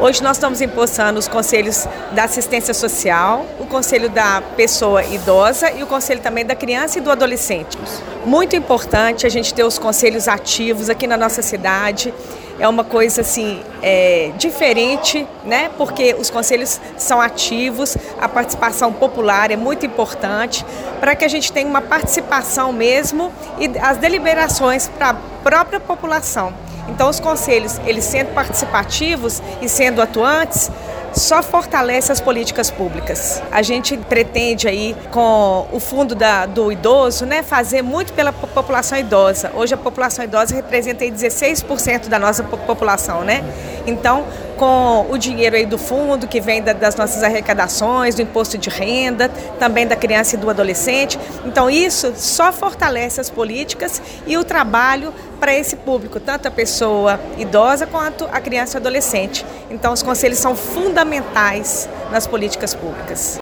Hoje nós estamos impulsando os conselhos da assistência social, o conselho da pessoa idosa e o conselho também da criança e do adolescente. Muito importante a gente ter os conselhos ativos aqui na nossa cidade. É uma coisa assim, diferente, né? Porque os conselhos são ativos, a participação popular é muito importante para que a gente tenha uma participação mesmo e as deliberações para a própria população. Então os conselhos, eles sendo participativos e sendo atuantes, só fortalece as políticas públicas. A gente pretende aí, com o fundo do idoso, né, fazer muito pela população idosa. Hoje a população idosa representa aí 16% da nossa população, né? Então, com o dinheiro aí do fundo, que vem das nossas arrecadações, do imposto de renda, também da criança e do adolescente. Então, isso só fortalece as políticas e o trabalho para esse público, tanto a pessoa idosa quanto a criança e o adolescente. Então, os conselhos são fundamentais nas políticas públicas.